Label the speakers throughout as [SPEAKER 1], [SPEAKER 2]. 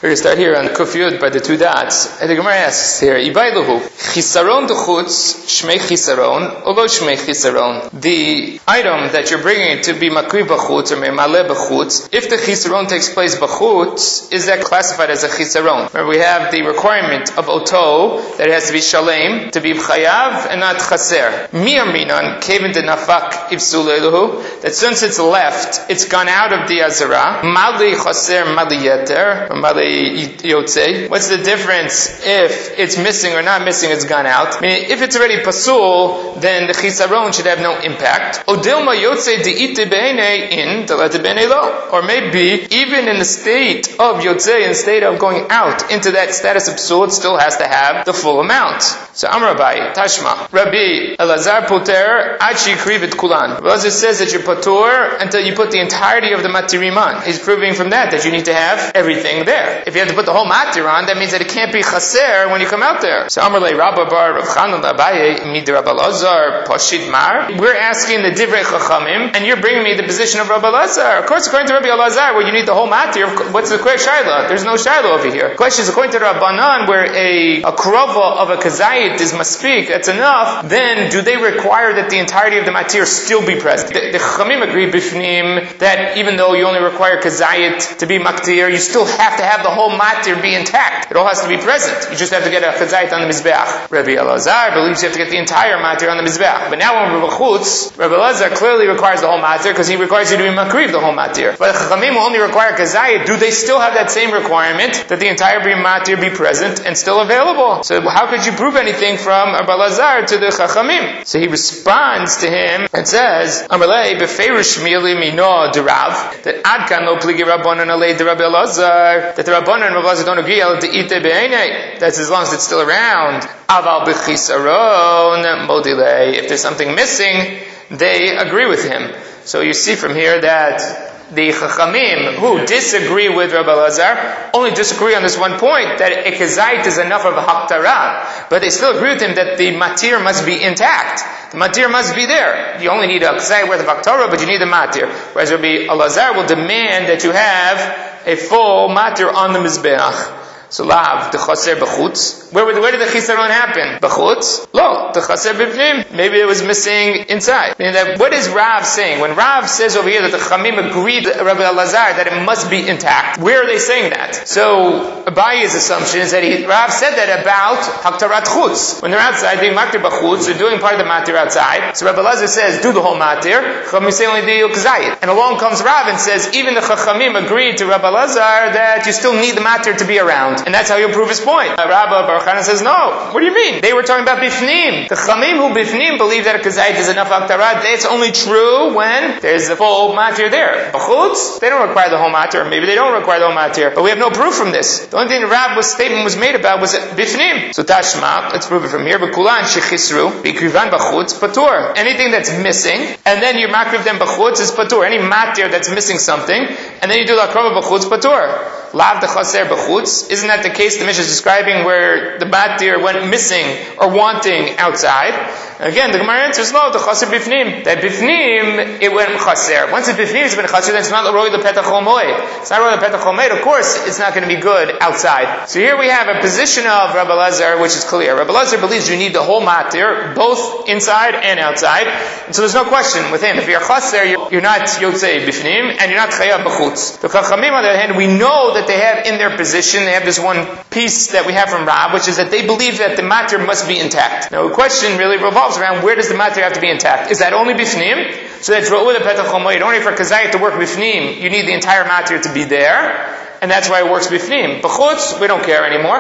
[SPEAKER 1] We're going to start here on Kuf Yud by the two dots. And the Gemara asks here, Ibailuhu, Chisaron d'chutz, Shmei Chisaron, Olo Shmei Chisaron. The item that you're bringing to be Makri b'chutz or Me'maleh b'chutz, if the Chisaron takes place b'chutz, is that classified as a Chisaron? Remember, we have the requirement of Oto, that it has to be Shalem, to be Chayav, and not Chaser. Mi'aminan, Kevin de Nafak, Ibsuleluhu, that since it's left, it's gone out of the Azara. Mali Chaser, Mali Yeter, or Mali Yotze. What's the difference if it's missing or not missing, it's gone out? I mean, if it's already pasul, then the chisaron should have no impact. Odilma Yotze de'ite be'ene in, delete be'ene lo. Or maybe, even in the state of Yotze, in the state of going out into that status of pasul, it still has to have the full amount. So Amar Abai, Tashma, Rabbi Elazar Poter, Achi Krivit Kulan. Elazar says that you're patur until you put the entirety of the matirim on. He's proving from that you need to have everything there. If you have to put the whole matir on, that means that it can't be chaser when you come out there. So Amar Le Rabba Bar Rav Chanan Abaye Mid Rabbi Elazar Pashit Mar. We're asking the Divrei Chachamim, and you're bringing me the position of Rabbi Elazar. Of course, according to Rabbi Elazar, where you need the whole matir, what's the quick shaila? There's no shaila over here. The question is, according to Rabbanan, where a krova of a kazayit is maspik, that's enough, then do they require that the entirety of the matir still be present? The Chachamim agree bifnim that even though you only require kazayit to be maktir, you still have to have the whole matir be intact. It all has to be present. You just have to get a chazayit on the mizbeach. Rabbi Elazar believes you have to get the entire matir on the mizbeach. But now when we're b'chutz, Rabbi Elazar clearly requires the whole matir because he requires you to be makriv the whole matir. But the Chachamim only require kazayit. Do they still have that same requirement that the entire matir be present and still available? So how could you prove anything from Rabbi Elazar to the Chachamim? So he responds to him and says, Amalei beferish mili mino derav, that adkan lo pligi rabbanon alei de Rabbi Elazar, that the Rabbanon and Rabbi Elazar don't agree al de'ite be'enei. That's as long as it's still around. Aval b'chisaron modilei. If there's something missing, they agree with him. So you see from here that the Chachamim who disagree with Rabbi Elazar only disagree on this one point, that a kazayit is enough of a haktara, but they still agree with him that the matir must be intact. The matir must be there. You only need a kazayit worth of haktara, but you need the matir. Whereas Rabbi Elazar will demand that you have a full matir on the mizbeach. So lav, the chaser b'chutz. Where did the chisaron happen? B'chutz? Lo, the chaser b'pnim. Maybe it was missing inside. Meaning that, what is Rav saying? When Rav says over here that the Chamim agreed with Rabbi Elazar that it must be intact, where are they saying that? So, Abayi's assumption is that Rav said that about haktarat chutz. When they're outside doing maktir b'chutz, they're doing part of the matir outside. So Rabbi Elazar says, do the whole matir. Chachamim say only do kazayit. And along comes Rav and says, even the Chachamim agreed to Rabbi Elazar that you still need the matir to be around. And that's how you'll prove his point. Rabbi Baruch Hanan says, no. What do you mean? They were talking about bifnim. The chamim who bifnim believe that a kazayit is enough aktarat. It's only true when there's the full matir there. B'chutz, they don't require the whole matir. Maybe they don't require the whole matir. But we have no proof from this. The only thing the Rab's statement was made about was bifnim. So tashma, let's prove it from here. B'kulan shechisru, b'krivan b'chutz, patur. Anything that's missing, and then you makriv them b'chutz is patur. Any matir that's missing something, and then you do l'akrova b'chutz, patur. Lav the chaser b'chutz. Isn't that the case the Mishnah is describing where the matir went missing or wanting outside? Again, the Gemara answers, no, the chaser bifnim. That bifnim, it went chaser. Once it's bifnim, it's been chaser, then it's not roi lepetach chomoed. It's not roi lepetach chomoed. Of course, it's not going to be good outside. So here we have a position of Rabbi Elazar, which is clear. Rabbi Elazar believes you need the whole matir, both inside and outside. And so there's no question with him. If you're chaser, you're not yotzei bifnim, and you're not chayav b'chutz. The Chachamim, on the other hand, we know that they have in their position, they have this one piece that we have from Rab, which is that they believe that the matir must be intact. Now, the question really revolves around, where does the matir have to be intact? Is that only bifnim? So that's ro'u lepetach chomoed. Only for kazayit to work bifnim, you need the entire matir to be there, and that's why it works bifnim. B'chutz, we don't care anymore.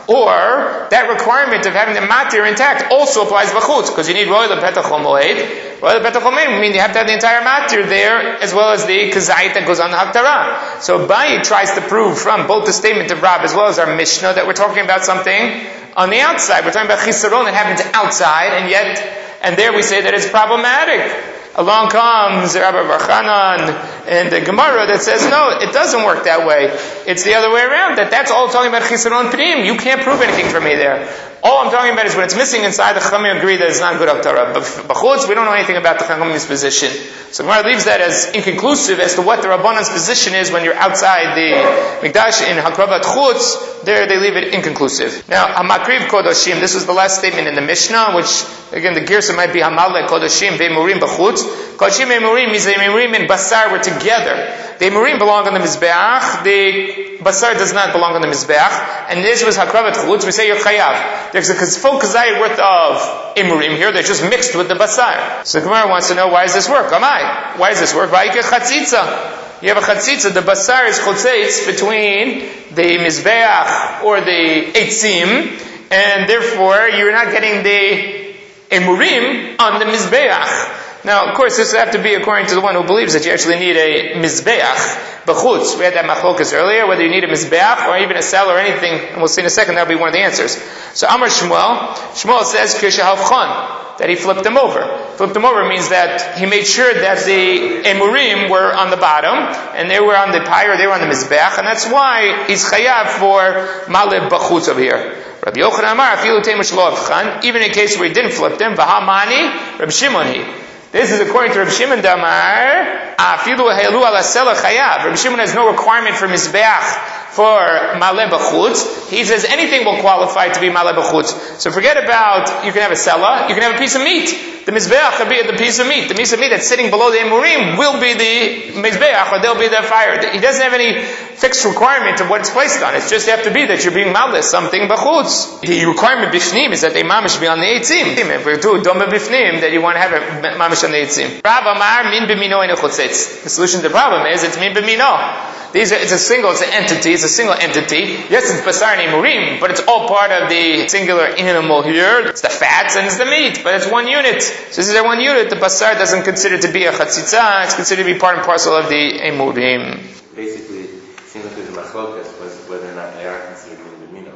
[SPEAKER 1] Or, that requirement of having the matir intact also applies b'chutz, because you need ro'u lepetach chomoed. Ro'u lepetach chomoed means you have to have the entire matir there, as well as the kazayit that goes on the haktara. So Bayi tries to prove from both the statement of Rab as well as our Mishnah that we're talking about something on the outside. We're talking about chisaron that happens outside, and there we say that it's problematic. Along comes Rabbi Barchanan and the Gemara that says, no, it doesn't work that way. It's the other way around, that's all talking about Chisaron Pnim. You can't prove anything for me there. All I'm talking about is when it's missing inside, the Chachamim agree that it's not good Haftarah. But B'chutz, we don't know anything about the Chachamim's position. So Gemara leaves that as inconclusive as to what the Rabbanan's position is when you're outside the Mikdash in Hakravat Chutz. There they leave it inconclusive. Now, Hamakriv Kodoshim, this was the last statement in the Mishnah, which, again, the Girsa might be Hamalek Kodoshim Ve'emurim B'chutz. Kodoshim Ve'emurim means the Emurim and Basar were together. The Emurim belong on the Mizbeach, the Basar does not belong on the Mizbeach, and this was Hakravat Chutz, we say you're Chayav. There's a full kazayit worth of Emurim here, they're just mixed with the Basar. So the Gemara wants to know, why does this work? Amai, why does this work? Vayike Chatzitza. You have a Chatzitza, the Basar is Chotzeitz between the Mizbeach or the Eitzim, and therefore you're not getting the Emurim on the Mizbeach. Now, of course, this would have to be according to the one who believes that you actually need a mizbeach, b'chutz. We had that machlokas earlier, whether you need a mizbeach or even a cell or anything, and we'll see in a second, that'll be one of the answers. So, Amar Shmuel says, Kishahavchan, that he flipped them over. Flipped them over means that he made sure that the emurim were on the bottom, and they were on the pyre, they were on the mizbeach, and that's why he's chayav for malib b'chutz over here. Rabbi Yochanan Amar, afilu teimush lo avchan, even in a case where he didn't flip them, v'hamani, Rabbi Shimon. This is according to Rabbi Shimon Damar. Afilu helu ala sela chayav. Rabbi Shimon has no requirement for mizbeach for maleh b'chutz. He says anything will qualify to be maleh b'chutz. So forget about, you can have a sela, you can have a piece of meat. The mizbeach will be the piece of meat. The piece of meat that's sitting below the emurim will be the mizbeach, or they'll be the fire. He doesn't have any fixed requirement of what it's placed on. It's just have to be that you're being maleh something b'chutz. The requirement b'fnim is that they mamish be on the eitzim. If we do doma b'fnim, that you want to have a mamish on the eitzim. Rav Amar min b'mino eno chotzitz. The solution to the problem is it's min b'mino. It's an entity, it's a single entity. Yes, it's basar and emurim, but it's all part of the singular animal here. It's the fats and it's the meat, but it's one unit. So this is a one unit. The basar doesn't consider to be a chatzitza, it's considered to be part and parcel of the emurim.
[SPEAKER 2] Basically, it seems like there's a machlokas was whether or not they are considered min b'mino.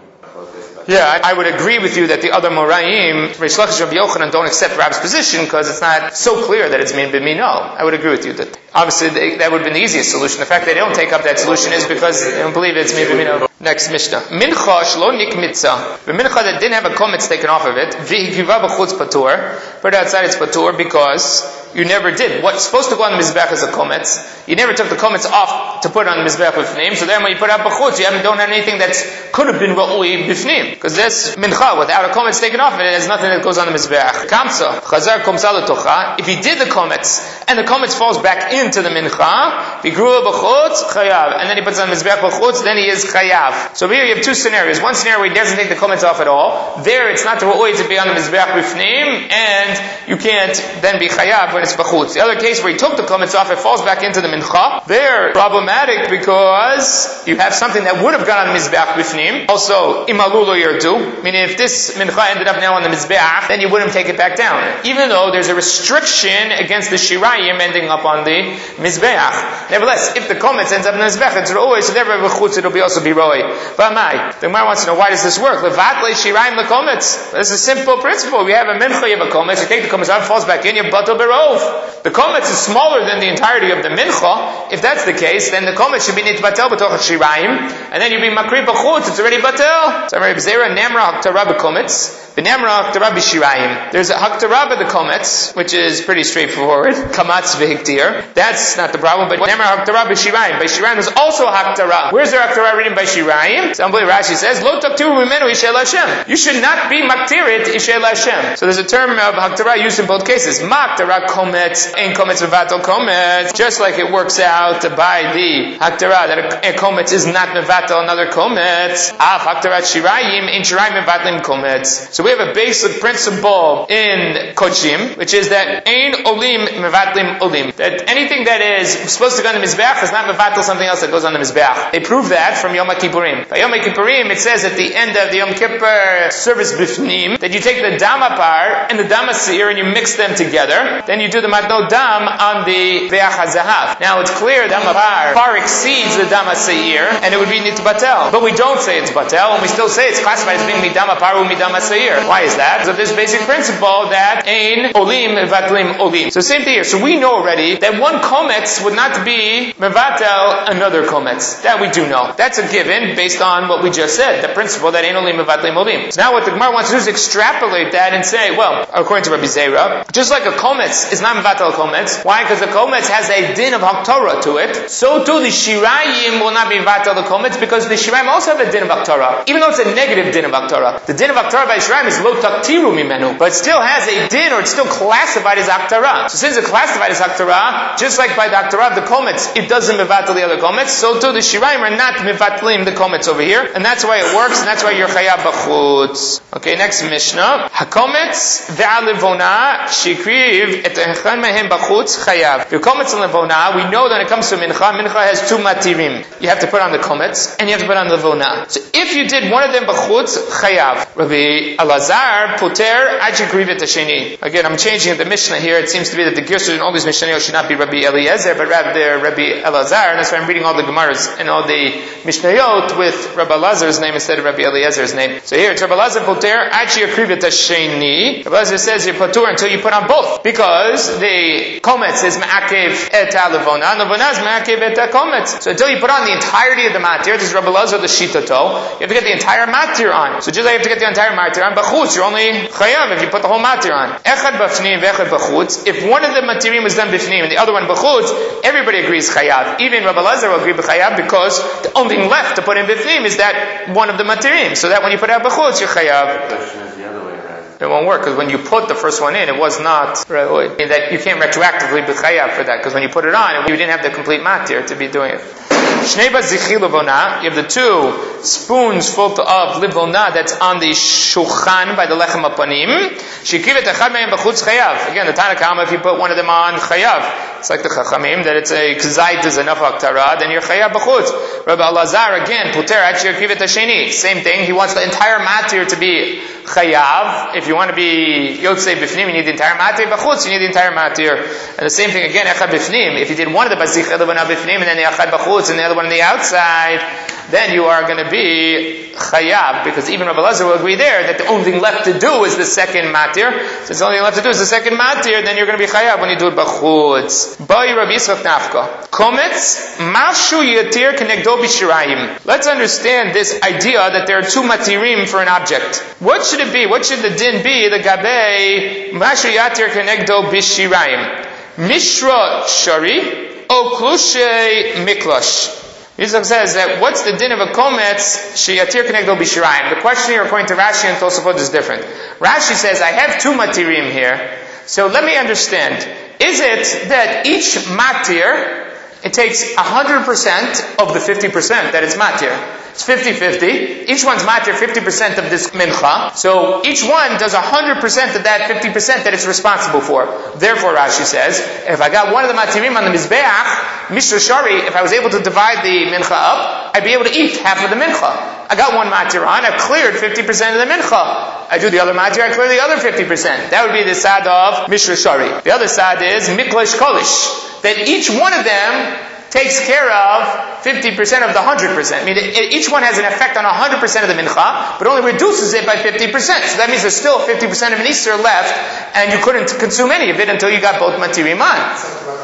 [SPEAKER 1] Yeah, I would agree with you that the other Moraim, Reish Lakish and Rabbi Yochanan, don't accept Rab's position because it's not so clear that it's min b'mino. I would agree with you that obviously that would have been the easiest solution. The fact that they don't take up that solution is because they don't believe it's min b'mino. Next Mishnah. Mincha shlo nikmitza. The mincha that didn't have a kometz taken off of it, v'hikiva b'chutz patur, put it outside its patur because you never did. What's supposed to go on the mizbeach is a kometz. You never took the kometz off to put on the mizbeach b'fnim, so then when you put out b'chutz, you haven't done anything that could have been ra'ui b'fnim. Because this mincha, without a kometz taken off of it, has nothing that goes on the mizbeach. Kamsa, chazar komsa l'tocha. If he did the kometz, and the kometz falls back into the mincha, v'grua b'chutz, chayav. And then he puts on the mizbeach b'chutz, then he is chayav. So here you have two scenarios. One scenario where he doesn't take the kometz off at all. There it's not ra'ui to be on the mizbeach b'fnim, and you can't then be chayav when it's b'chutz. The other case where he took the kometz off, it falls back into the mincha. They're problematic because you have something that would have gone on the mizbeach b'fnim. Also, imalulo yerdu, meaning if this mincha ended up now on the mizbeach, then you wouldn't take it back down. Even though there's a restriction against the shirayim ending up on the mizbeach. Nevertheless, if the kometz ends up in the mizbeach, it's roi, so therefore b'chutz it'll also be roi. But the Gemara wants to know, why does this work? Levat le shirayim lekometz. This is a simple principle. You have a mincha, you have a kometz, you take the kometz out, it falls back in, you batal berov. The kometz is smaller than the entirety of the mincha. If that's the case, then the kometz should be nitbatel b'toch shirayim, and then you be makri b'chutz, it's already batel. So Rabbi Zera Nemra Haktara b'kometz, B'Nemra Haktara b'shirayim. There's a Haktara b'the which is pretty straightforward. Kamatz v'hiktir. That's not the problem, but Nemra Haktara b'shirayim. By shirayim there's also Haktara. Where's there Haktara written by shirayim? So Rashi says, Lo taktiru mimenu Ishel Hashem. You should not be maktirit Ishel Hashem. So there's a term of Haktara used in both cases. Haktara kometz, ein kometz mevatel kometz. Just like it works out by the Haktara that a kometz is not mevatel another kometz. Af Haktarat shirayim, ein shirayim mevatlim kometz. So we have a basic principle in Kodshim, which is that ein olim mevatlim olim. That anything that is supposed to go on the mizbeach is not mevatel something else that goes on the mizbeach. They prove that from Yom Kippurim. By Yom Kippurim, it says at the end of the Yom Kippur service bifnim that you take the damapar and the damasir and you mix them together. Then you do the matno dam on the ve'ach hazahav. Now it's clear damapar far exceeds the damasir, and it would be nitbatel. But we don't say it's batel, and we still say it's classified as being midamapar or midamaseir. Why is that? So this basic principle that ein olim mevatlim olim. So same thing here. So we know already that one kometz would not be mevatel another kometz. That we do know. That's a given based on what we just said. The principle that ein olim mevatlim olim. So now what the Gemara wants to do is extrapolate that and say, well, according to Rabbi Zera, just like a kometz is not mevatel kometz. Why? Because the kometz has a din of haktorah to it. So too the shirayim will not be mevatel the kometz because the shirayim also have a din of haktorah. Even though it's a negative din of haktorah. The din of haktorah by shirayim is lo taktiru mimenu, but it still has a din, or it's still classified as haktorah. So since it's classified as haktorah, just like by the haktorah of the kometz, it doesn't mevatel the other kometz. So too the shirayim are not mevatlim the kometz over here, and that's why it works, and that's why you're chayav b'chutz. Okay, next Mishnah. Hakometz ve'alivona shikriv et echan mehem b'chutz chayav. Your kometz and levona, we know that when it comes to mincha, mincha has two matirim. You have to put on the kometz, and you have to put on the levona. So if you did one of them b'chutz, chayav. Rabbi Elazar puter ad shikriv et hasheni. Again, I'm changing the Mishnah here. It seems to be that the Gershon in all these Mishnayot should not be Rabbi Eliezer, but rather Rabbi Elazar, and that's why I'm reading all the Gemaras and all the Mishnayot with Rabbi Elazar's name instead of Rabbi Eliezer's name. So here it's Rabbi Elazar puter ad shikriv et hasheni. Rabbi Elazar says you're patur until you put on both, because the kometz is ma'akev et ha'levona, and levona is ma'akev et ha'kometz. So until you put on the entirety of the matir, this is Rabbi Elazar the shitato, you have to get the entire matir on. So just like you have to get the entire matir on, b'chutz, you're only chayav if you put the whole matir on. Echad b'fnim ve'echad b'chutz. If one of the matirim was done b'fnim and the other one b'chutz, everybody agrees chayav. Even Rabbi Elazar will agree b'chayav, because the only thing left to put in b'fnim is that one of the matirim. So that when you put out b'chutz, you're chayav.
[SPEAKER 2] The question is the other way around.
[SPEAKER 1] It won't work, because when you put the first one in, it was not right. That you can't retroactively be chayav for that, because when you put it on, you didn't have the complete matir to be doing it. Shnei zichi levona, you have the two spoons full of levona that's on the shulchan by the lechem apanim. Shikriv et echad mehem b'chutz chayav. Again, the Tanakama, if you put one of them on chayav, it's like the chachamim that it's a kzait is enough haktarah, then you're chayav b'chutz. Rabbi Elazar again, puter ad shikriv et hasheni. Same thing. He wants the entire matir to be chayav. If you want to be yotzei b'fnim, you need the entire matir. B'chutz, you need the entire matir. And the same thing again, echad b'fnim. If you did one of the bazicha levona b'fnim and then the echad b'chutz and the other one on the outside, then you are going to be chayav, because even Rabbi Elazar will agree there that the only thing left to do is the second matir. Since the only thing left to do is the second matir, then you're going to be chayav when you do it b'chutz. Bai Rabbi Yitzchak Nafka. Kometz mashu yatir kenegdo b'shirayim. Let's understand this idea that there are two matirim for an object. What should it be? What should the din be? The gabei mashu yatir kenegdo b'shirayim. Mishra shari o klushe miklash. Yitzchak says that what's the din of a kometz sheyatir kenegdo b'shirayim? The question here, according to Rashi and Tosafot, is different. Rashi says, I have two matirim here, so let me understand. Is it that each matir, it takes 100% of the 50% that it's matir? It's 50-50. Each one's matir 50% of this mincha. So each one does 100% of that 50% that it's responsible for. Therefore, Rashi says, if I got one of the matirim on the mizbeach, Mishra Shari, if I was able to divide the mincha up, I'd be able to eat half of the mincha. I got one matir on, I've cleared 50% of the mincha. I do the other matir, I clear the other 50%. That would be the side of Mishra Shari. The other side is Miklesh Kolish. That each one of them takes care of 50% of the 100%. I mean, each one has an effect on 100% of the mincha, but only reduces it by 50%. So that means there's still 50% of an Easter left, and you couldn't consume any of it until you got both matirim on.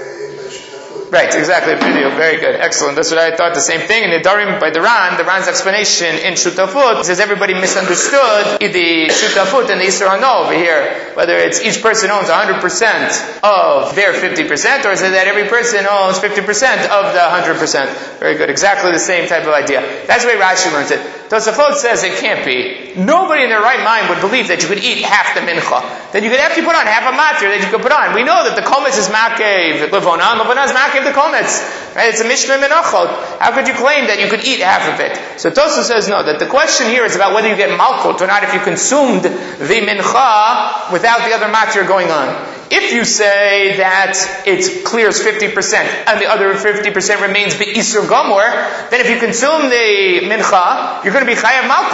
[SPEAKER 1] Right, exactly. Video, very good, excellent. That's what I thought. The same thing in the Darim by the Ran's explanation in Shutafut says everybody misunderstood the Shutafut and the Yisra Hano over here. Whether it's each person owns 100% of their 50%, or is it that every person owns 50% of the 100%? Very good, exactly the same type of idea. That's the way Rashi learns it. Tosafot says it can't be. Nobody in their right mind would believe that you could eat half the mincha. Then you could actually put on half a matir that you could put on. We know that the kometz is makev levona, and levona is makev the kometz. Right? It's a mishnah menachot. How could you claim that you could eat half of it? So Tosafot says no, that the question here is about whether you get malchut or not if you consumed the mincha without the other matir going on. If you say that it clears 50% and the other 50% remains be'isur gomor, then if you consume the mincha, you're going to be chayav malkut.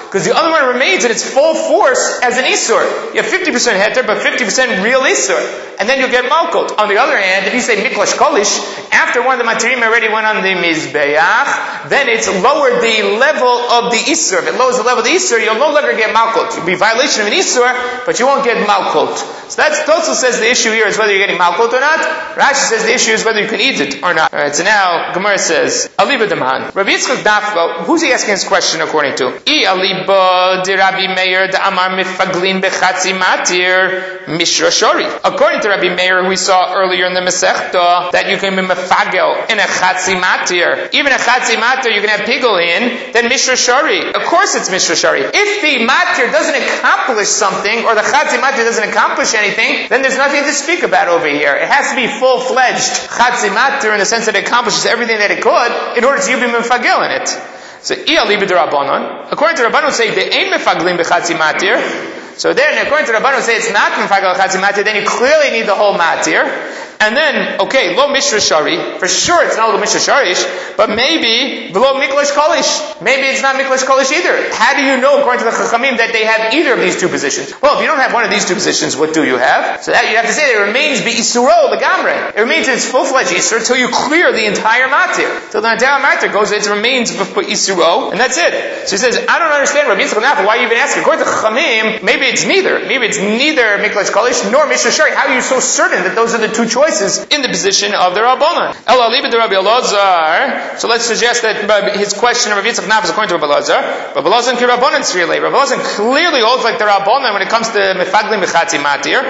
[SPEAKER 1] because the other one remains in its full force as an Isur. You have 50% heter, but 50% real Isur. And then you'll get Malkut. On the other hand, if you say Miklash Kolish, after one of the Matirim already went on the Mizbeach, then it's lowered the level of the Isur. If it lowers the level of the Isur, you'll no longer get Malkut. You'll be violation of an Isur, but you won't get Malkut. So that's Tosfos says the issue here is whether you're getting Malkut or not. Rashi says the issue is whether you can eat it or not. Alright, so now Gemara says, Aliba Daman. Rabbi Yitzchak Dafka, who's he asking his question according to? I Aliba de Rabbi Meir de Amar Mifaglin bechatzi matir Mishra Shori. According to Rabbi Meir, who we saw earlier in the Masechta, that you can be mefagel in a chatzi matir. Even a chatzi matir you can have pigel in, then Mishra Shori. Of course it's Mishra Shori. If the matir doesn't accomplish something, or the chatzi matir doesn't accomplish anything, then there's nothing to speak about over here. It has to be full-fledged chatzi matir in the sense that it accomplishes everything that it could in order to you be mefagel in it. So, according to Rabbanon say, they ain't mefaglim bechatzi matir. So then, according to Rabbanon say it's not mefagel chatzi matir, then you clearly need the whole matir. And then, okay, lo mishra shari, for sure it's not lo mishra sharish, but maybe below miklash kolish. Maybe it's not miklash kolish either. How do you know, according to the Chachamim, that they have either of these two positions? Well, if you don't have one of these two positions, what do you have? So that you have to say that it remains be isuro legamre. It remains in its full-fledged isur until you clear the entire matir. Till the entire matir goes, it remains isuro, and that's it. So he says, I don't understand, Rabbi Yitzchak Nafel, why you even asking? According to Chachamim, maybe it's neither. Maybe it's neither miklash kolish nor mishra shari. How are you so certain that those are the two choices in the position of the Rabbanan? So let's suggest that his question of Rabbi Yitzchak Nafel is according to Rabbi Elazar. Rabbi Elazar ki Rabbanan tzriyalei. Rabbi Elazar clearly holds like the Rabbanan when it comes to mefaglim b'chatzi matir.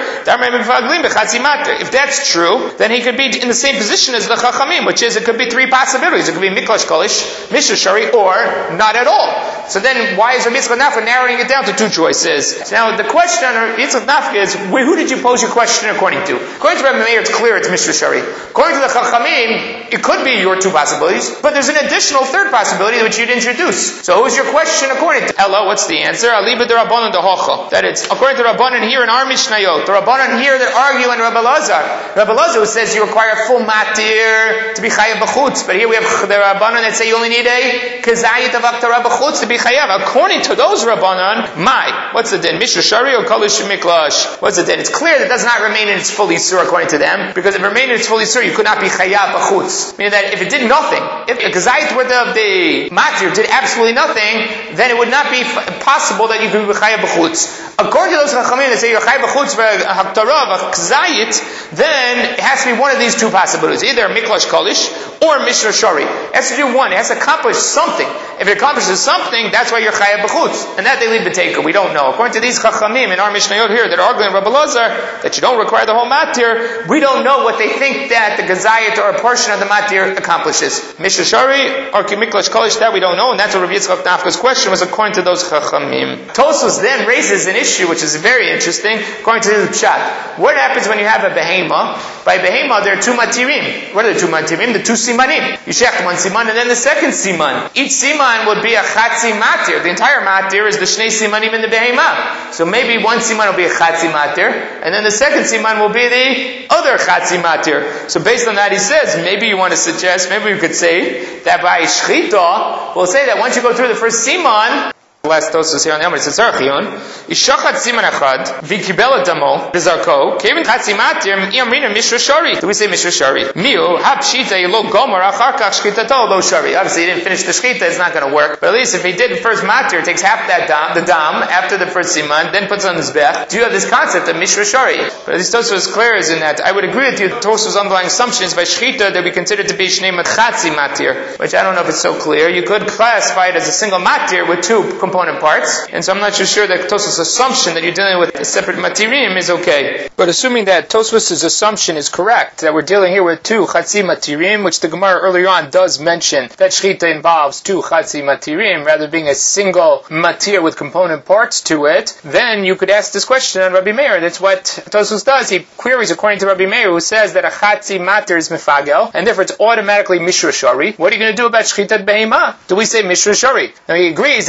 [SPEAKER 1] If that's true, then he could be in the same position as the Chachamim, which is it could be three possibilities. It could be miklash kolish, mishra shari, or not at all. So then why is Rabbi Yitzchak Nafel narrowing it down to two choices? So now the question on Rabbi Yitzchak Nafel is, who did you pose your question according to? According to Rabbi Meir, it's clear it's Mishra Shari. According to the Chachamim, it could be your two possibilities, but there's an additional third possibility which you'd introduce. So who's your question according to? Ella, what's the answer? Aliba de Rabbanan de Hocha. That it's according to Rabbanan here in our Mishnayot. The Rabbanan here that argue in Rabbi Elazar. Rabbi Elazar who says you require full matir to be chayav b'chutz, but here we have the Rabbanan that say you only need a kezayit of aktara b'chutz to be chayav. According to those Rabbanan, what's the din? Mishra Shari or kolish miklash? What's the din? It's clear that it does not remain in its full isur according to them, because if it remained in its full isur, you could not be chayav b'chutz. Meaning that if it did nothing, if a kezayit worth of the matir did absolutely nothing, then it would not be possible that you could be chayav b'chutz. According to those chachamim that say you're chayav b'chutz v'haktara v'kezayit, then it has to be one of these two possibilities, either miklash kolish or mishra shari. It has to do one. It has to accomplish something. If it accomplishes something, that's why you're chayav b'chutz, and that they leave b'teika. We don't know. According to these chachamim in our Mishnayot here that are arguing Rabbi Elazar that you don't require the whole matir, we don't know what they think that the gazayat or a portion of the matir accomplishes. Mishra shari or miklash kolish, that we don't know, and that's what Rabbi Yitzchak Nafka's question was according to those chachamim. Tosfos then raises an issue which is very interesting according to the pshat. What happens when you have a behema? By behema there are two matirim. What are the two matirim? The two simanim. You shech one siman and then the second siman. Each siman would be a chatzi matir. The entire matir is the shnei simanim in the behema. So maybe one siman will be a chatzi matir, and then the second siman will be the other chatzi matir. So based on that, he says, maybe you want to suggest, maybe we could say that by shchita, we'll say that once you go through the first siman, last Tosfos here on the Amr, it says, Ishachat siman achad, v'kibel adamo, v'zarko, kevin chatzi matir, i'amrina mishra shari. Do we say mishra shari? Miu, hapshita, lo gomer, acharkach, shchitato, lo shari. Obviously, he didn't finish the shchita, it's not going to work. But at least if he did the first matir, takes half that the dam, after the first siman, then puts on his bech, do you have this concept of mishra shari? But this Tosfos is clear is in that, I would agree with you, Tosfos' underlying assumption is by shchita, that we consider to be shnei chatzi matir, which I don't know if it's so clear. You could classify it as a single matir with two component parts, and so I'm not sure that Tosfos' assumption that you're dealing with a separate matirim is okay. But assuming that Tosfos' assumption is correct, that we're dealing here with two chatzi matirim, which the Gemara earlier on does mention that shchita involves two chatzi matirim, rather being a single matir with component parts to it, then you could ask this question on Rabbi Meir. That's what Tosfos does. He queries according to Rabbi Meir, who says that a chatzi matir is mefagel, and therefore it's automatically mishra shari. What are you going to do about shchitat behema? Do we say mishra shari? Now he agrees that you have to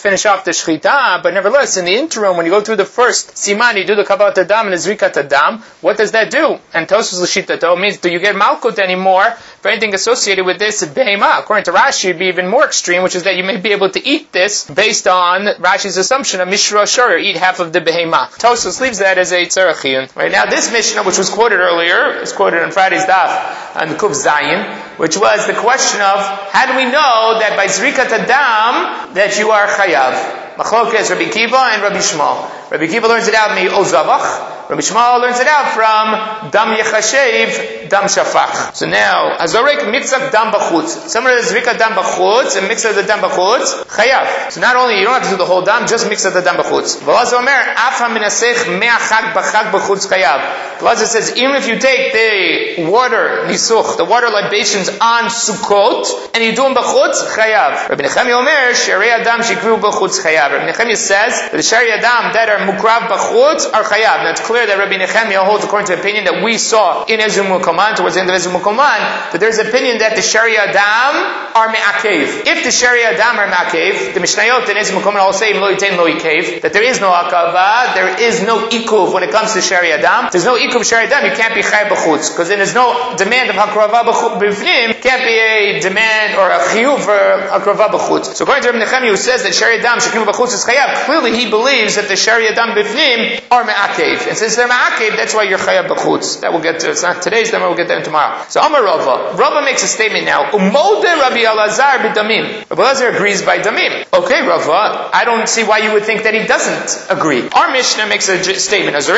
[SPEAKER 1] finish off the shchita, but nevertheless, in the interim, when you go through the first siman, you do the kabbalat adam and the zrikat adam, what does that do? And Tosfos l'shitato means, do you get malkut anymore for anything associated with this behema? According to Rashi, it'd be even more extreme, which is that you may be able to eat this based on Rashi's assumption of mishra shor, eat half of the behema. Tosfos leaves that as a tzarachiyun. Right now, this Mishnah, which was quoted earlier, is quoted on Friday's daf on the Kuf Zayin, which was the question of, how do we know that by zrikat adam that you are chayav? Machlokes Rabbi Kiva and Rabbi Shmuel. Rabbi Kiva learns it out from Ozavach. Rabbi Shmuel learns it out from Dam Yechashev, Dam Shafach. So now, Azorek Mitzak Dam Bachutz. Someone does Zrika Dam Bachutz and mix of the Dam Bachutz, Chayav. So not only, you don't have to do the whole Dam, just mix of the Dam Bachutz. Velaz Omer, Afa Minasech Me'achag Bachag Bachutz Chayav. Velaz says, even if you take the water, Nisuch, the water libations on Sukkot, and you do them Bachutz, Chayav. Rabbi Nechemia Omer, Sherei Adam Shikru Bachutz Chayav. Rabbi Nechemia says that the Sherei Adam that are Mukrav Bachutz are Chayav. Now it's clear that Rabbi Nechemia holds, according to the opinion that we saw in Ezra Mukaman, towards the end of Ezra Mukaman, that there's an opinion that the Shari Adam are Me'akev. If the Shari Adam are Me'akev, the Mishnayot in Ezra Mukaman all say Lo Yitain Lo Yikev, that there is no Akava, there is no Ikuv when it comes to Shari Adam. If there's no Ikuv Shari Adam, you can't be Chay B'chutz, because then there's no demand of Hakrava B'fnim, can't be a demand or a Chiyuv for Hakrava B'chutz. So according to Rabbi Nechemia, who says that Shari Adam Shekivu B'chutz is Chayav, clearly he believes that the Shari Adam B'fnim are Me'akev. And since they're Ma'akev, that's why you're Chayav B'chutz. That we'll get to. It's not today's demo, we'll get there tomorrow. So Amar Rava. Rava makes a statement now. Umode Rabbi Elazar b'damim. Rabbi Elazar agrees by damim. Okay, Rava, I don't see why you would think that he doesn't agree. Our Mishnah makes a statement. I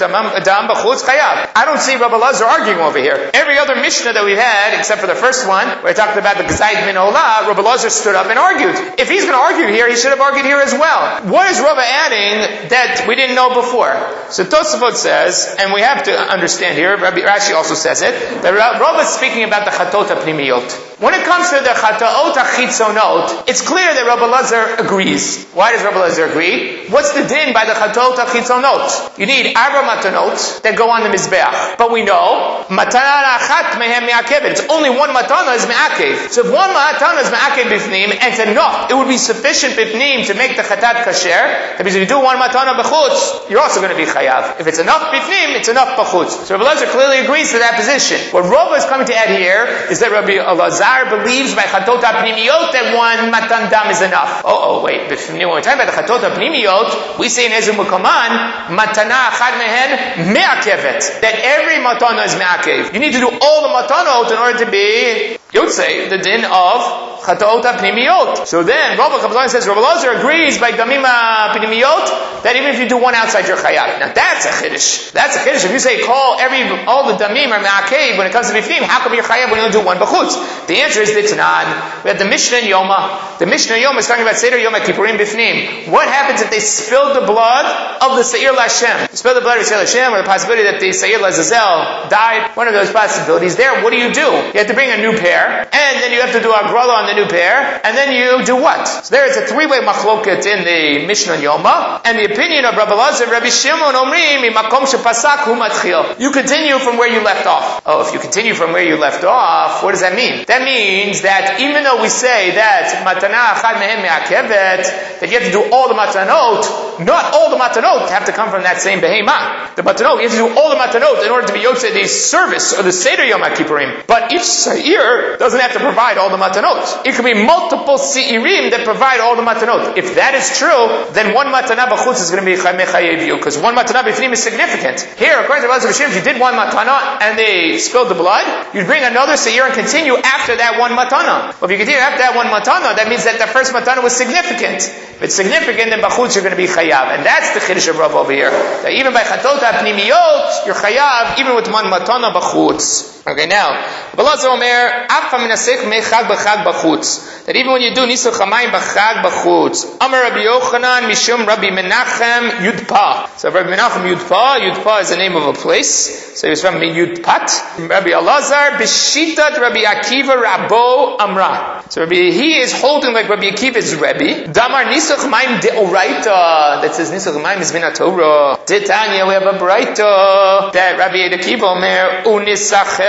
[SPEAKER 1] don't see Rabbi Elazar arguing over here. Every other Mishnah that we've had, except for the first one, where I talked about the Gzaid min Olah, Rabbi Elazar stood up and argued. If he's going to argue here, he should have argued here as well. What is Rava adding that we didn't know before? So Tosafot says, and we have to understand here, Rabbi Rashi also says it, that Rava is speaking about the Chatot HaPnimiyot. When it comes to the Chataot HaChitzonot, it's clear that Rabbi Elazar agrees. Why does Rabbi Elazar agree? What's the din by the Chataot HaChitzonot? You need Arba Matanot that go on the Mizbeach. But we know, Matana Achat Mehem Me'akev. It's only one Matana is Me'akev. So if one Matana is Me'akev Bifnim, and it's enough, it would be sufficient Bifnim to make the Chatat Kasher. That means if you do one Matana B'chutz, you're also going to be Chayav. If it's enough Bifnim, it's enough B'chutz. So Rabbi Elazar clearly agrees to that position. What Rava is coming to add here is that Rabbi Elazar believes by Chatot HaPnimiyot that one Matan Dam is enough. Wait. When we're talking about the Chatot HaPnimiyot, we say in Ezra Mukaman, Matana Achad Mehen Me'akevet. That every Matana is Me'akev. You need to do all the Matanot in order to be, you would say, the din of Chatot HaPnimiyot. So then, Rabbi Kabbalah says, Rabbi Elazar agrees by Damim HaPnimiyot that even if you do one outside, you're Chayav. Now that's a Chiddush. That's a Chiddush. If you say all the Damim are Me'akev when it comes to Bifnim, how come you're Chayav when you don't do one B'chutz? The answer is Litzanan. We have the Mishnah in Yoma. The Mishnah in Yoma is talking about Seder Yom Kippurim Bifnim. What happens if they spill the blood of the Seir Lashem? Spill the blood of Seir Lashem, or the possibility that the Seir Lazazel died. One of those possibilities there. What do? You have to bring a new pair, and then you have to do Agrala on the new pair, and then you do what? So there is a three-way machloket in the Mishnah in Yoma, and the opinion of Rabbi Elazar and Rabbi Shimon Omrim, Makom shepasak hu matchil. You continue from where you left off. If you continue from where you left off, what does that mean? That means that even though we say that matana achad mehem me'akevet, that you have to do all the matanot, not all the matanot have to come from that same behema. The matanot, you have to do all the matanot in order to be yotzei the service or the Seder Yom Kippurim. But each Seir doesn't have to provide all the matanot. It could be multiple Seirim that provide all the matanot. If that is true, then one matana b'chutz is going to be mechayev you, because one matana b'fnim is significant. Here, according to Elazar B'Shim, if you did one matana and they spilled the blood, you'd bring another Seir and continue after that one matana. Well, if you continue after that one matana, that means that the first matana was significant. If it's significant, then b'chutz you're going to be chayav. And that's the chiddush of Rav over here. That even by chatot ha'pnimiyot, you're chayav, even with one matana b'chutz. Okay, now, Elazar Omer, Afa minasech mechag b'chag b'chutz. That even when you do Nisuch Hamayim b'chag b'chutz. Amar Rabbi Yochanan, Mishum Rabbi Menachem Yudpa. So Rabbi Menachem Yudpa is the name of a place. So he was from Yudpat. Rabbi Elazar, B'shitat Rabbi Akiva Rabbo Amra. So he is holding like Rabbi Akiva's Rebbe. Damar Nisuch Hamayim de'oraita. That says Nisuch Hamayim is min HaTorah. Titania, we have a Braita. That Rabbi Akiva Omer, Unisacheh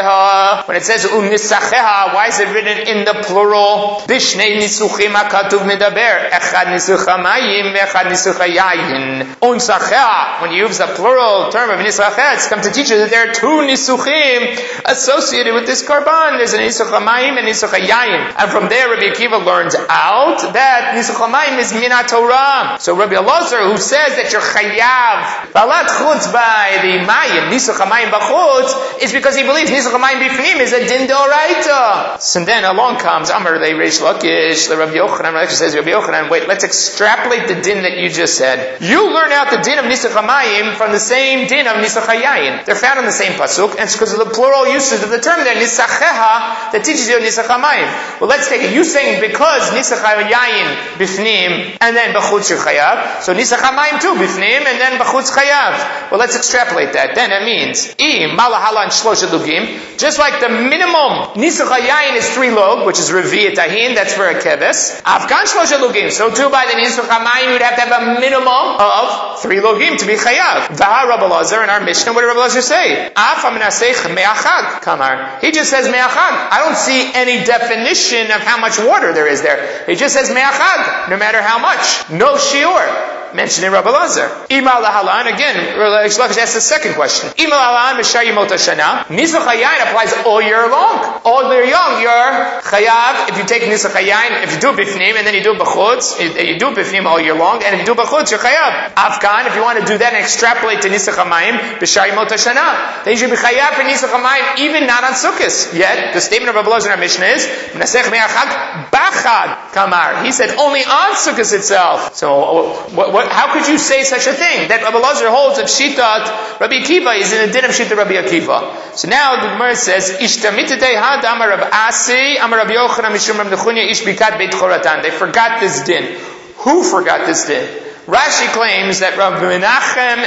[SPEAKER 1] Nisacheha. When it says Nisacheha, why is it written in the plural? Bishnei nisuchim hakatuv medaber. Echad nisucha mayim, echad nisucha yayin. Unsacheha. When you use the plural term of Nisacheha, it's come to teach you that there are two nisuchim associated with this karban. There's a nisucha mayim and nisucha yayin. And from there, Rabbi Akiva learns out that nisucha mayim is min Torah. So Rabbi Elazar, who says that you're chayav balat chutz by the mayim, nisucha mayim b'chutz, is because he believes nisucha mayim b'fnim is a din d'oraita. So then along comes Amar le Reish Lakish, the Rabbi Yochanan. Rabbi says, Rabbi Yochanan, wait, let's extrapolate the din that you just said. You learn out the din of nisucha mayim from the same din of nisucha yayin. They're found in the same pasuk, and it's because of the plural usage of the term there, nisacheha, that teaches you nisucha mayim. Well, let's take it. You saying because nisucha yayin b'fnim and then b'chutz you're chayav, so nisucha mayim too b'fnim and then b'chutz chayav. Well, let's extrapolate that. Then it means malahala and shlosha lugim. Just like the minimum nisucha yayin is 3 log, which is revi tahin, that's for a keves. Afkan shlosha lugim. So too by the nisucha mayim you'd have to have a minimum of 3 logim to be chayav. V'ha Rabbi Elazar in our Mishnah, what did Rabbi Elazar say? Af aminasech me'achag kamar. He just says me'achag. I don't see any definition of how much water there is there. He just says me'achag, no matter how much. No shiur. Mentioning Rabbi Elazar. Imal lahalan, again, Reish Lakish asks the second question. Imal lahalan m'shar yimot hashana. Nisuch hayayin applies all year long. All year long, you're chayav. If you take nisuch hayayin, if you do bifnim and then you do b'chutz, you do bifnim all year long, and if you do b'chutz, you're chayav. Afkan, if you want to do that and extrapolate to nisuch hamayim, b'shar yimot hashana, then you should be chayav for nisuch hamayim, even not on Sukkos. Yet, the statement of Rabbi Elazar in our Mishnah is, Menasech me'achag b'chag kamar. He said only on Sukkos itself. So, how could you say such a thing? That Rabbi Elazar holds of Shitat Rabbi Akiva is in the din of Shitat Rabbi Akiva. So now the Gemara says, Ishtamitete had Amar Rabbi Asi, Amar Rabbi Yochanan Mishum Rabbi Nechunya Ish Bikat Beit Choratan. They forgot this din. Who forgot this din? Rashi claims that Rabbi Menachem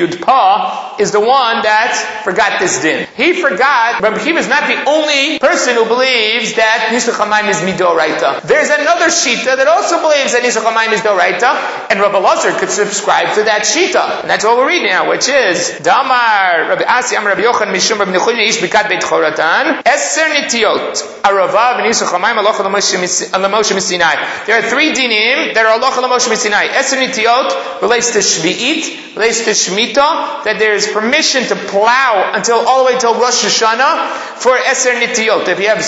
[SPEAKER 1] Meyudpa is the one that forgot this din. He forgot. Rabbi Akiva is not the only person who believes that Nisuch Hamayim is midoraita. There's another shita that also believes that Nisuch Hamayim is doraita, and Rabbi Elazar could subscribe to that shita. And that's what we're reading now, which is Damar Rabbi Asi Amar Rabbi Yochanan Mishum Rabbi Nechunya Ish Bikat Beit Choratan Eser Nitiot Arava V'Nisuch Hamayim Alocha L'Moshe Misinai. There are 3 dinim that are Alocha L'Moshe Misinai. Eser Nitiot relates to Shvi'it, relates to Shemitah, that there is permission to plow until all the way till Rosh Hashanah for Eser Nitiyot. If you have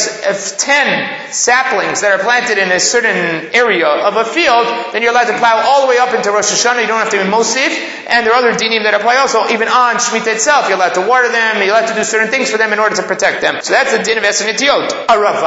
[SPEAKER 1] 10 saplings that are planted in a certain area of a field, then you're allowed to plow all the way up into Rosh Hashanah. You don't have to be Mosif. And there are other dinim that apply also, even on Shemitah itself. You're allowed to water them, you're allowed to do certain things for them in order to protect them. So that's the din of Eser Nitiyot.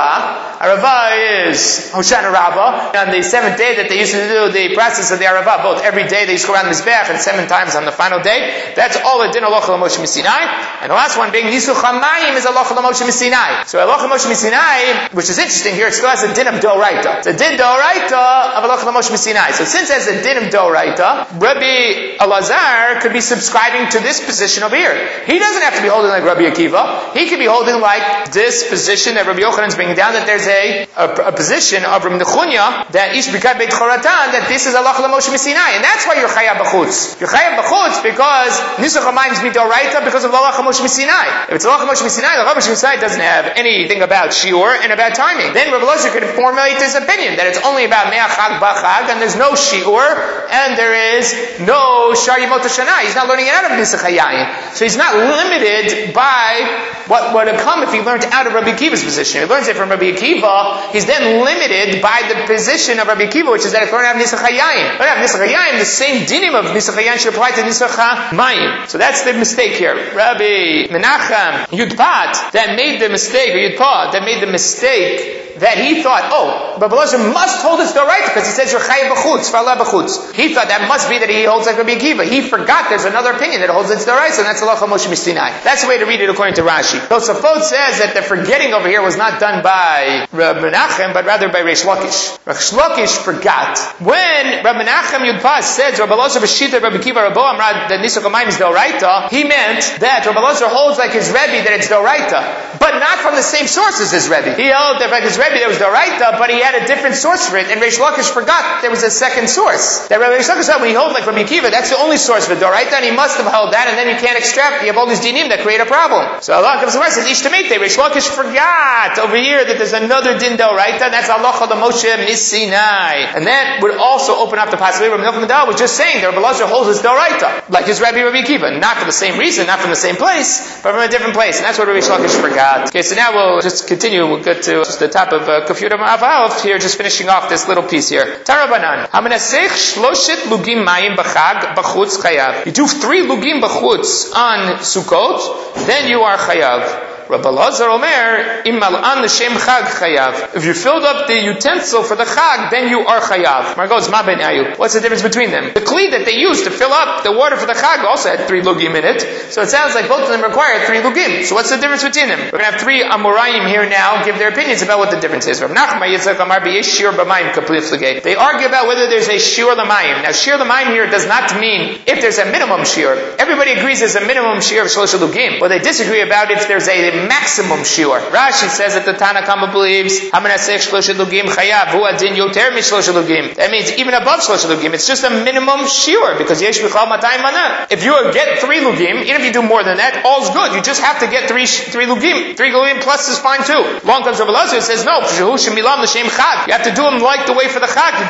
[SPEAKER 1] Arava is Hoshana Rabbah. On the 7th day that they used to do the process of the Arava, both every day they used to go around the Mizbeach and 7 times on the final day. That's all the din Alocha L'Moshe Misinai. And the last one being Nisuch Hamayim is Alocha L'Moshe Misinai. So Alocha L'Moshe Misinai, which is interesting here, it still has a din of Doraita. It's a din Doraita of Alocha L'Moshe Misinai. So since it has a din of Doraita, Rabbi Elazar could be subscribing to this position over here. He doesn't have to be holding like Rabbi Akiva. He could be holding like this position that Rabbi Yochanan is bringing down, that there's a position of Rabbi Nechunya, that Ish Bikat Beit Choratan, that this is Alocha L'Moshe Misinai. And that's why you're chayav b'chutz. You're chayav b'chutz because Nisuch Hamayim is midoraita because of Alocha Moshe Misinai. If it's Alocha Moshe Misinai, the Alocha Moshe Misinai doesn't have anything about shiur and about timing. Then Rabbi Elazar could formulate his opinion that it's only about me'achag b'chag and there's no shiur and there is no shar yimot hashana. He's not learning it out of Nisuch Hayayin. So he's not limited by what would have come if he learned out of Rabbi Akiva's position. If he learns it from Rabbi Akiva, he's then limited by the position of Rabbi Akiva, which is that if you learn out of Nisuch Hayayin, learn out of Nisuch Hayayin, the same dinim of Nisuch Hayayin should apply to Nisuch Hamayim. So that's the mistake here. Rabbi Menachem Yudpat that made the mistake, or Yudpat that made the mistake that he thought, Rabbi Elazar must hold his doraita because he says you're chayav b'chutz, fa'ala b'chutz. He thought that must be that he holds like Rabbi Akiva. He forgot there's another opinion that holds its doraita, and that's Alocha Moshe Misinai. That's the way to read it according to Rashi. Tosafot says that the forgetting over here was not done by Rabbi Menachem, but rather by Reish Lakish. Reish Lakish forgot. When Rabbi Menachem Yudpas said Rabbi Elazar b'shita Rabbi Akiva Rabo Amrad that Nisuch Hamayim is doraita, doraita, he meant that Rabbi Elazar holds like his Rebbe that it's doraita, but not from the same source as his Rebbe. He held that like his Rebbe that was doraita, but he had a different source for it, and Reish Lakish forgot there was a second source. That Reish Lakish said when he held like Rabbi Akiva, that's the only source for doraita, and he must have held that, and then you can't extract. You have all these dinim that create a problem. So Allah comes to us and says, Ishtamete, Reish Lakish forgot over here that there's another din doraita, that's Allah the Moshe Misinai. And that would also open up the possibility Rabbi Yochanan Ben Doda was just saying that Rabbi Elazar holds his doraita, like his Rabbi Akiva, not for the same reason, not from the same place, but from a different place. And that's what Rabbi Lakish forgot. Okay, so now we'll just continue. We'll get to just the top of Kufiyud Aleph here, just finishing off this little piece here. Tarabanan. Hamanasech shloshet lugim mayim b'chag b'chutz chayav. You do 3 lugim b'chutz on Sukkot, then you are chayav. Rabbi Elazar Omer, Imal l'shem chag chayav. If you filled up the utensil for the chag, then you are chayav. Margos ma ben ayu. What's the difference between them? The kli that they used to fill up the water for the chag also had 3 lugim in it. So it sounds like both of them require 3 lugim. So what's the difference between them? We're going to have 3 Amoraim here now give their opinions about what the difference is. Rav Nachman Yitzchak Amar b'yesh shiur b'mayim kaplif l'gei. They argue about whether there's a shiur l'mayim. Now shiur l'mayim here does not mean if there's a minimum shiur. Everybody agrees there's a minimum shiur of shlosh lugim. What they disagree about is there's a maximum shiur. Rashi says that the Tana Kama believes Hamanasech shlosh lugim chayav hu adin yoter mishlosh lugim. That means even above shlosh lugim, it's just a minimum shiur because yesh b'chal matayim mana. If you get 3 lugim, even if you do more than that, all's good. You just have to get 3 lugim. 3 lugim plus is fine too. Long comes Rabbi Elazar says no. You have to do them like the way for the chag.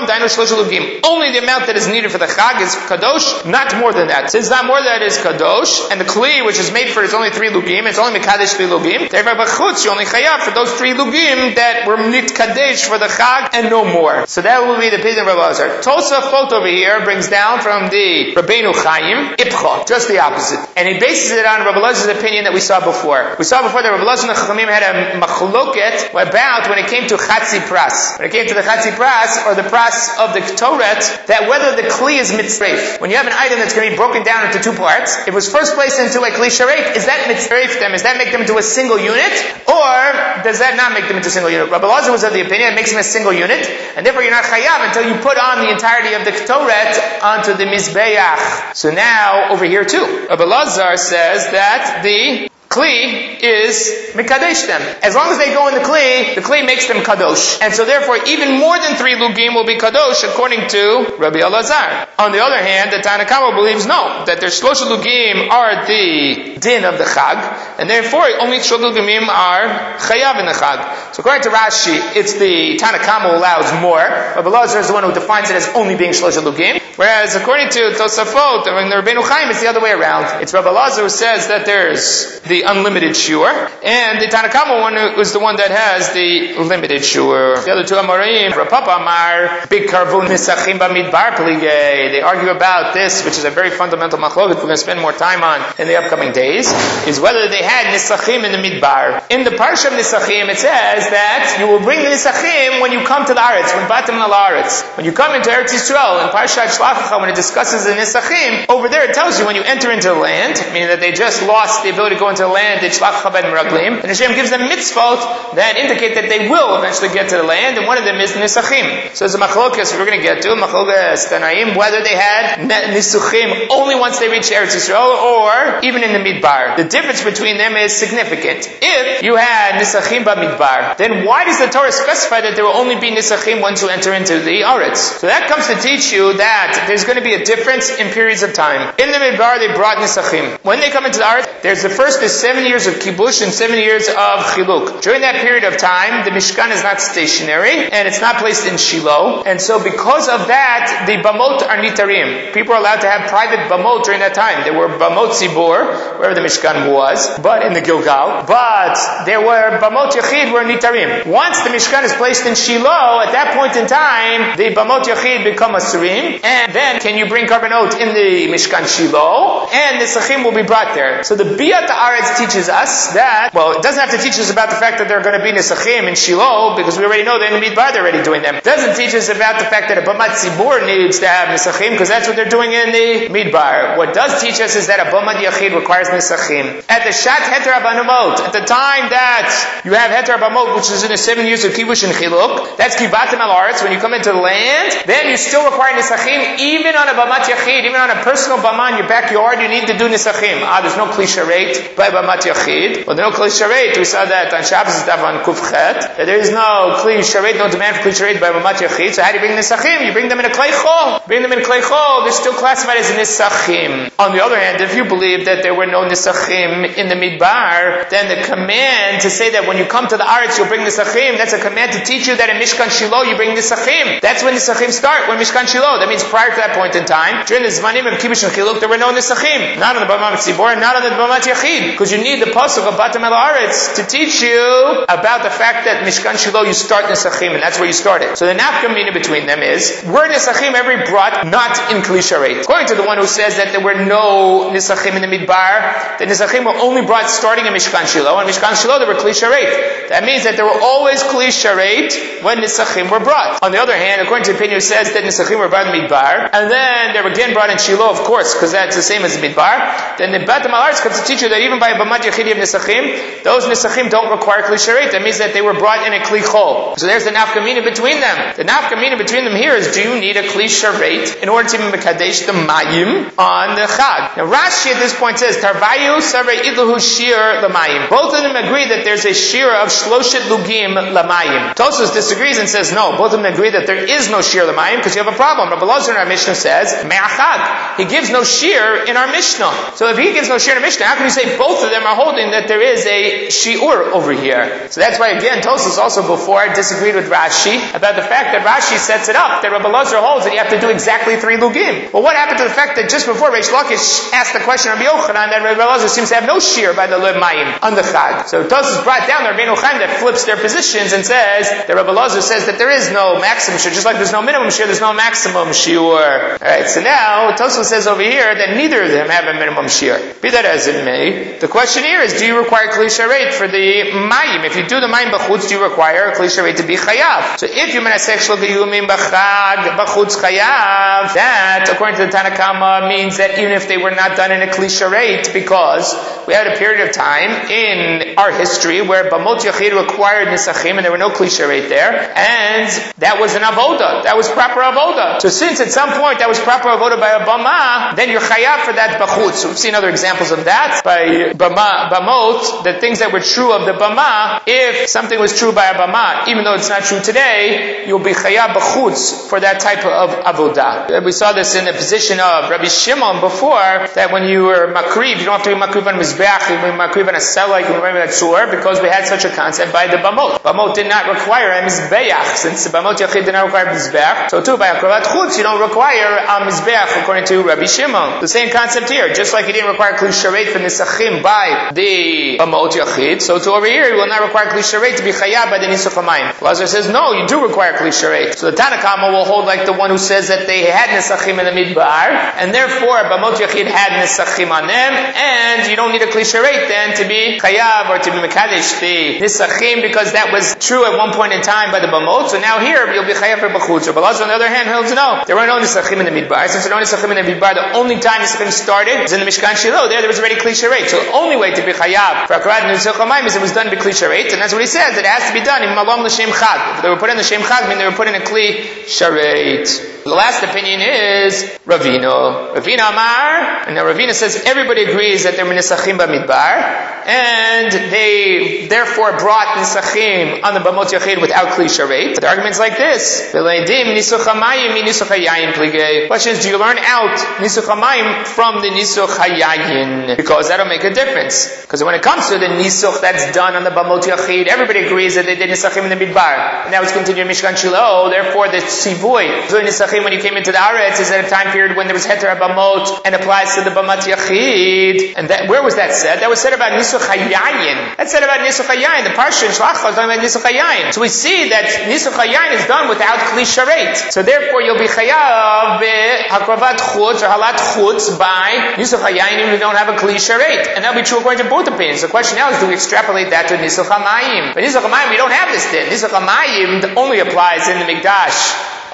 [SPEAKER 1] Only the amount that is needed for the chag is kadosh, not more than that. Since not more than that is kadosh, and the kli which is made for it is only 3 lugim, it's only mekadesh 3 lugim. Therefore, b'chutz you only chayav for those 3 lugim that were nitkadesh for the chag and no more. So that will be the opinion of Rabbi Elazar. Tosafot over here brings down from the Rabbeinu Chaim Ipcha, just the opposite, and he bases it on Rabbi Elazar's opinion that we saw before. We saw before that Rabbi Elazar and the Chachamim had a machloket about when it came to chatzi pras. When it came to the chatzi pras, or the pras of the Torah, that whether the kli is mitzreif. When you have an item that's going to be broken down into 2 parts, if it was first placed into a kli sharek, is that mitzreif them? Does that make them into a single unit? Or does that not make them into a single unit? Rabbi Elazar was of the opinion it makes them a single unit, and therefore you're not chayav until you put on the entirety of the Torah onto the mizbeach. So now, over here too, Rabbi Elazar says that the kli is mikadesh them. As long as they go in the kli makes them kadosh. And so therefore, even more than 3 lugim will be kadosh according to Rabbi Elazar. On the other hand, the Tana Kama believes no, that their shlosh lugim are the din of the chag, and therefore only shlosh lugim are chayav in the chag. So according to Rashi, it's the Tana Kama allows more. Rabbi Elazar is the one who defines it as only being shlosh lugim. Whereas according to Tosafot and the Rabbeinu Chaim, it's the other way around. It's Rabbi Elazar who says that there's the unlimited shiur, and the Tana Kama one is the one that has the limited shiur. The other 2 Amoraim, Rav Papa Amar, big karvun nisachim b'midbar pligei. They argue about this, which is a very fundamental machloket we're going to spend more time on in the upcoming days, is whether they had nisachim in the midbar. In the parsha of nisachim, it says that you will bring the nisachim when you come to the Aretz, when batim al Aretz. When you come into Eretz Yisrael, in Parshat Shlachacha, when it discusses the nisachim, over there it tells you when you enter into the land, meaning that they just lost the ability to go into the land, and Hashem gives them mitzvot that indicate that they will eventually get to the land, and one of them is nisachim. So there's a machlokas we're going to get to, machlokas tanaim, whether they had nisuchim only once they reached Eretz Yisrael, or even in the midbar. The difference between them is significant. If you had nisachim b'midbar, then why does the Torah specify that there will only be nisachim once you enter into the Aretz? So that comes to teach you that there's going to be a difference in periods of time. In the midbar, they brought nisachim. When they come into the Aretz, there's the first is 7 years of kibush and 7 years of chiluk. During that period of time, the Mishkan is not stationary, and it's not placed in Shiloh, and so because of that, the bamot are nitarim. People are allowed to have private bamot during that time. There were bamot zibur, wherever the Mishkan was, but in the Gilgal, but there were bamot yachid were nitarim. Once the Mishkan is placed in Shiloh, at that point in time, the bamot yachid become asurim, and then can you bring karbanot in the Mishkan Shiloh, and the sachim will be brought there. So the Biyat Aretz teaches us that, well, it doesn't have to teach us about the fact that there are going to be nisachim in Shiloh, because we already know that in the Midbar they're already doing them. It doesn't teach us about the fact that a Bamat Zibur needs to have nisachim, because that's what they're doing in the Midbar. What does teach us is that a Bamat Yachid requires nisachim. At the Shat Heter Abanumot, at the time that you have Heter Bamot, which is in the 7 years of Kibush and Chiluk, that's Kibatim al Aretz, when you come into the land, then you still require Nisachim, even on a Bamat Yachid, even on a personal Bama in your backyard, you need to do Nisachim. There's no Kli Sharet by Bamat Yachid. Well, there's no Kli Sharet, we saw that on Shabbos stuff on Kufchet. There is no Kli Sharet, no demand for Kli Sharet by Bamat Yachid. So how do you bring Nisachim? You bring them in a Klei Chol. Bring them in a Klei Chol, they're still classified as Nisachim. On the other hand, if you believe that there were no Nisachim in the Midbar, then the command to say that when you come to the Aretz you'll bring Nisachim, that's a command to teach you that in Mishkan Shiloh you bring Nisachim. That's when Nisachim start, when Mishkan Shiloh. That means prior to that point in time, during the Zmanim of Kibush and Chiluk, there were no Nisachim. Not on the Bamat Tzibor, and not on the Bamat Yachid. Because you need the pasuk of Batim el Aretz to teach you about the fact that Mishkan Shiloh you start Nisachim, and that's where you started. So the nafkamina between them is, were Nisachim ever brought not in Kli Sharet? According to the one who says that there were no Nisachim in the Midbar, the Nisachim were only brought starting in Mishkan Shiloh, and Mishkan Shiloh there were Kli Sharet. That means that there were always Kli Sharet when Nisachim were brought. On the other hand, according to the opinion who says that Nisachim were brought in Midbar, and then they were again brought in Shiloh, of course, because that's the same as the Midbar, then the Batim al Aretz comes to teach you that even by a Bamat Yachidi of Nisachim, those Nisachim don't require Kli Sharet. That means that they were brought in a Kli Chol. So there's the nafkamina between them. The nafkamina between them here is, do you need a Kli Sharet in order to Mekadesh the Mayim on the Chag? Now Rashi at this point says, Tarvayu Sarei Idluhu Shir Lamayim. Both of them agree that there's a Shir of Shloshet Lugim Lamayim. Tosfos disagrees and says no. Both of them agree that there is no Shir Lamayim because you have a problem. Rabbi Elazar in our Mishnah says, Me'achad. He gives no Shir in our Mishnah. So if he gives no Shir in our Mishnah, how can you say both of them are holding that there is a Shi'ur over here? So that's why again, Tosfos also before disagreed with Rashi about the fact that Rashi sets it up that Rabbi Elazar holds that you have to do exactly 3 Lugim. Well, what happened to the fact that just before Reish Lakish asked the question of Rabbi Yochanan that Rabbi Elazar seems to have no Shir by the Mayim on the Chag? So Tosfos brought down the Rabbeinu Chaim that flips their positions and says that Rabbi Elazar says that there is no maximum Shir, just like there's no minimum Shir, there's no maximum Shiur. Alright, so now Tosfos says over here that neither of them have a minimum Shir. Be that as it may, the question here is, do you require Kli Sharet for the Mayim? If you do the Mayim B'chutz, do you require Kli Sharet to be Chayav? So if you menasech Shlo Geyumim B'chag B'chutz Chayav, that, according to the Tanakama, means that even if they were not done in a Kli Sharet, because we had a period of time in our history where Bamot Yachid required Nisachim and there were no Kli Sharet there, and that was an Avoda. That was proper Avoda. So since at some point that was proper Avoda by a Bama, then you're Chayav for that B'chutz. So we've seen other examples of that by Bamot, the things that were true of the Bama. If something was true by a Bama, even though it's not true today, you'll be Chayav B'chutz for that type of Avodah. We saw this in the position of Rabbi Shimon before, that when you were Makriv, you don't have to be Makriv on Mizbeach, you can be Makriv on a Selah, you can be Makriv on a Tzur, because we had such a concept by the Bamot. Bamot did not require a Mizbeach, since the Bamot Yachid did not require Mizbeach. So too, by Akravat Chutz, you don't require a Mizbeach according to Rabbi Shimon. The same concept here, just like you didn't require Kli Sharet for Nisachim by the Bamot Yachid, so too over here, you will not require Kli Sharet to be Chayav by the Nisuch HaMayim. Lazar says, no, you do require Kli Sharet. So the Tanakama will hold like the one who says that they had Nisachim in the Midbar, and therefore Bamot Yachid had Nisachim on them, and you don't need a Kli Sharet then to be Chayav or to be Mekadesh the Nisachim, because that was true at one point in time by the Bamot, so now here you'll be Chayav for B'chutz. But Lazar on the other hand holds no. There were no Nisachim in the Midbar. Since there were no Nisachim in the Midbar, the only time Nisachim started was in the Mishkan Shiloh. There was already Kli Sharet. So the only way to be Chayav for Akarat Nisuch HaMayim is it was done by Kli Sharet, and that's what he says, that it has to be done in Malom L'Shem Chag. If they were put in the Shem Chag, I mean they were put in a Kli Sharet. The last opinion is Ravina. Ravina Amar, and now Ravina says everybody agrees that they're Nisachim B'Midbar, and they therefore brought Nisachim on the Bamot Yachid without Kli Sharet. But the argument's like this: question is, do you learn out Nisuch HaMayim from the Nisuch HaYayin? Because that'll make a difference. Because when it comes to the Nisuch that's done on the Bamot Yachid, everybody agrees that they did Nisachim in the Midbar. And that was continuing Mishkan Shiloh, therefore the Tzivoy, Nisachim when you came into the Aretz, is at a time period when there was Heter Bamot and applies to the Bamat Yachid. And that, where was that said? That was said about Nisuch HaYayin. That's said about Nisuch HaYayin. The Parsha in Shlach was talking about Nisuch HaYayin. So we see that Nisuch HaYayin is done without Kli Sharet. So therefore you'll be Chayav Hakravat Chutz or Halat Chutz by Nisuch HaYayin even if you don't have a Kli Sharet. And that'll be true according to both opinions. The question now is, do we extrapolate that to Nisuch HaMayim? But Nisuch HaMayim we don't have this then. Nisuch HaMayim only applies in the Mikdash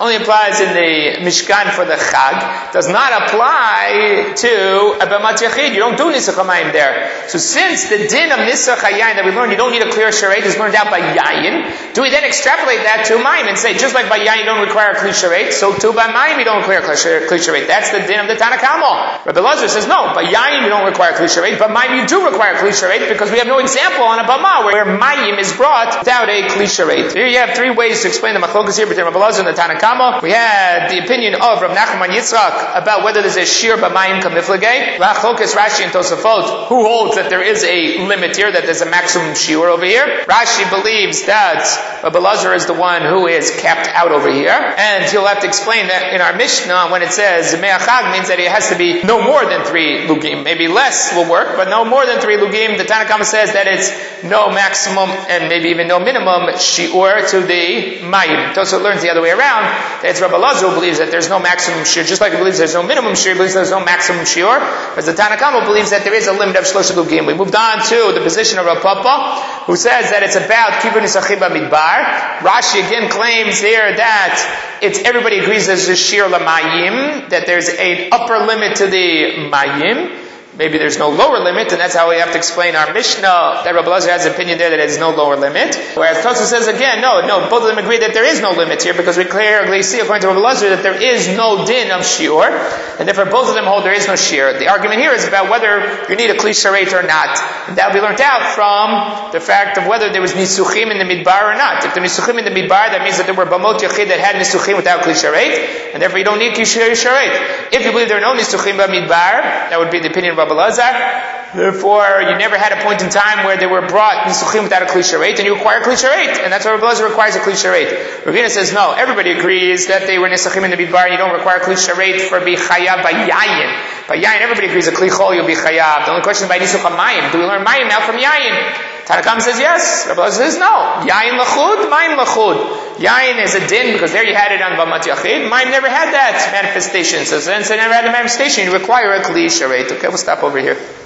[SPEAKER 1] only applies in the Mishkan for the Chag, does not apply to a Bemat Yachid. You don't do Nisach HaMayim there. So since the din of Nisach HaYayin that we learned, you don't need a clear Sharet, is learned out by Yayin, do we then extrapolate that to Mayim and say, just like by Yayin you don't require a Kli Sharet, so too by Mayim you don't require a Kli Sharet. That's the din of the Tanna Kamo. Rabbi Elazar says, no, by Yayin you don't require a Kli Sharet, but Mayim you do require a Kli Sharet because we have no example on a Bama where Mayim is brought without a Kli Sharet. Here you have three ways to explain the Machlokas here between Rabbi Elazar and the Tanna Kamo. We had the opinion of Rav Nachman Yitzchak about whether there's a Shir B'Mayim Kamiflagei. Machlokas Rashi and Tosafot, who holds that there is a limit here, that there's a maximum Shiur over here. Rashi believes that Rabbi Elazar is the one who is capped out over here, and he'll have to explain that in our Mishnah when it says Me'achag means that it has to be no more than 3 lugim. Maybe less will work, but no more than 3 lugim. The Tanna Kama says that it's no maximum and maybe even no minimum shiur to the mayim. Tosa learns the other way around, that it's Rabbi Elazar who believes that there's no maximum shiur, just like he believes there's no minimum shiur, he believes there's no maximum shiur, but the Tanna Kama believes that there is a limit of shlosha lugim. We moved on to the position of Rav Papa, who says that it's about kibun nisachim b'midbar. Rashi again claims here that everybody agrees there's a shir lamayim, that there's an upper limit to the mayim. Maybe there's no lower limit, and that's how we have to explain our Mishnah, that Rabbi Elazar has an opinion there that there's no lower limit. Whereas Tosfos says again, no, both of them agree that there is no limit here, because we clearly see, according to Rabbi Elazar, that there is no din of shiur, and therefore both of them hold there is no shiur. The argument here is about whether you need a kli sharet or not. And that will be learned out from the fact of whether there was nisuchim in the midbar or not. If there was nisuchim in the midbar, that means that there were bamot yachid that had nisuchim without kli sharet, and therefore you don't need kli sharet. If you believe there are no nisuchim b'midbar, that would be the opinion of Rabbi Elazar. Therefore, you never had a point in time where they were brought nisuchim without a kli sharet, and you require a kli sharet, and that's why Rabbi Elazar requires a kli sharet. Ravina says no. Everybody agrees that they were nisuchim in the midbar, and you don't require a kli sharet for be chayav by yayin. By yayin, everybody agrees a kli chol you'll be chayav. The only question is by nisuch hamayim. Do we learn mayim now from yayin? Tanna Kama says yes. Rabbi Elazar says no. Yayin lachud, mayim lachud. Yayin is a din because there you had it on Bamat Yachid. Mayim never had that manifestation. So since it never had the manifestation, you require a kli sharet. Okay, we'll stop over here.